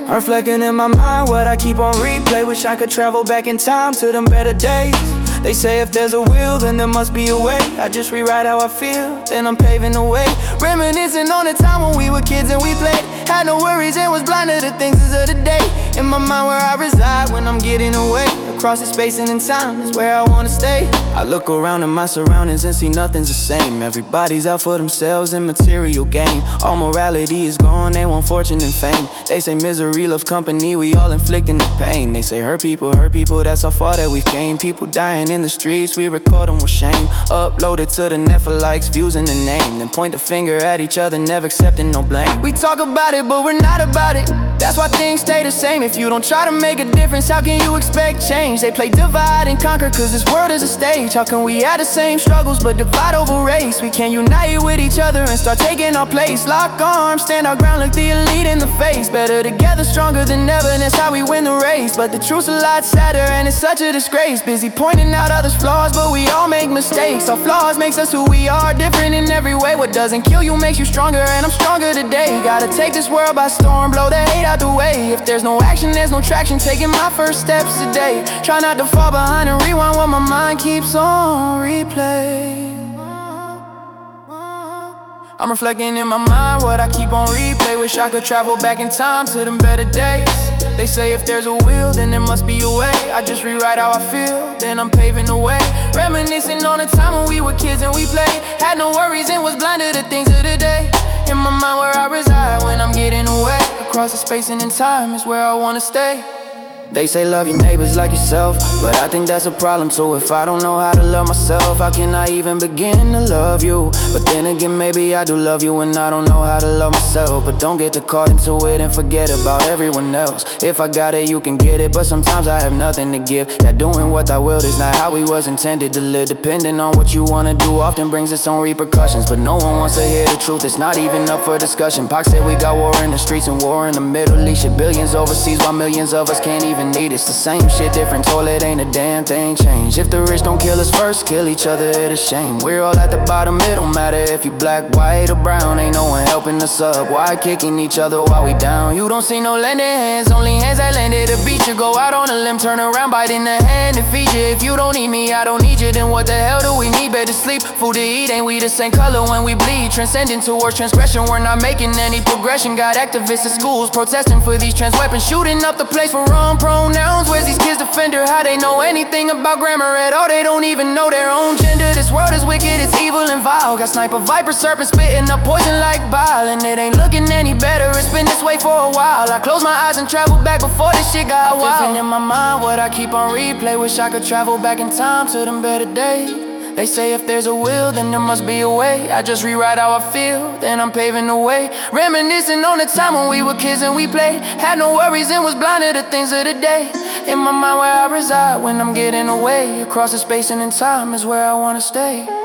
I'm reflecting in my mind what I keep on replay. Wish I could travel back in time to them better days. They say if there's a will, then there must be a way. I just rewrite how I feel, then I'm paving the way. Reminiscing on the time when we were kids and we played. Had no worries and was blind to the things of the day. In my mind where I reside when I'm getting away. Across the space and in time is where I wanna stay. I look around at my surroundings and see nothing's the same. Everybody's out for themselves and material gain. All morality is gone, they want fortune and fame. They say misery loves company, we all inflicting the pain. They say hurt people, that's how far that we came. People dying in the streets, we record them with shame. Upload it to the net for likes, views and the name. Then point the finger at each other, never accepting no blame. We talk about it, but we're not about it. That's why things stay the same. If you don't try to make a difference, how can you expect change? They play divide and conquer, cause this world is a stage. How can we have the same struggles, but divide over race? We can unite with each other and start taking our place. Lock arms, stand our ground, look the elite in the face. Better together, stronger than ever, and that's how we win the race. But the truth's a lot sadder, and it's such a disgrace. Busy pointing out others' flaws, but we all make mistakes. Our flaws makes us who we are, different in every way. What doesn't kill you makes you stronger, and I'm stronger today. Gotta take this world by storm, blow the hate out the way. If there's no action, there's no traction. Taking my first steps today. Try not to fall behind and rewind what my mind keeps on replay. I'm reflecting in my mind what I keep on replay. Wish I could travel back in time to them better days. They say if there's a will, then there must be a way. I just rewrite how I feel, then I'm paving the way. Reminiscing on the time when we were kids and we played. Had no worries and was blind to the things of the day. In my mind where I reside when I'm getting away. Across the space and in time is where I wanna stay. They say love your neighbors like yourself, but I think that's a problem too. If I don't know how to love myself, how can I even begin to love you? But then again, maybe I do love you and I don't know how to love myself. But don't get too caught into it and forget about everyone else. If I got it, you can get it, but sometimes I have nothing to give. That doing what I will is not how we was intended to live. Depending on what you wanna do often brings its own repercussions. But no one wants to hear the truth, it's not even up for discussion. Pac said we got war in the streets and war in the Middle East. Shit, billions overseas while millions of us can't even need. It's the same shit, different toilet, ain't a damn thing changed. If the rich don't kill us first, kill each other, it's a shame. We're all at the bottom, it don't matter if you black, white or brown. Ain't no one helping us up, why kicking each other while we down? You don't see no lending hands, only hands that landed a beat you. Go out on a limb, turn around, bite in the hand and feed you. If you don't need me, I don't need you, then what the hell do we need? Better sleep, food to eat, ain't we the same color when we bleed? Transcending towards transgression, we're not making any progression. Got activists at schools protesting for these trans weapons. Shooting up the place for wrong pronouns. Where's these kids defender? How they know anything about grammar at all? They don't even know their own gender. This world is wicked, it's evil and vile. Got sniper, viper, serpent spitting up poison like bile. And it ain't looking any better, it's been this way for a while. I close my eyes and travel back before this shit got wild. Living in my mind what I keep on replay. Wish I could travel back in time to them better days. They say if there's a will, then there must be a way. I just rewrite how I feel, then I'm paving the way. Reminiscing on the time when we were kids and we played. Had no worries and was blind to the things of the day. In my mind where I reside when I'm getting away. Across the space and in time is where I wanna stay.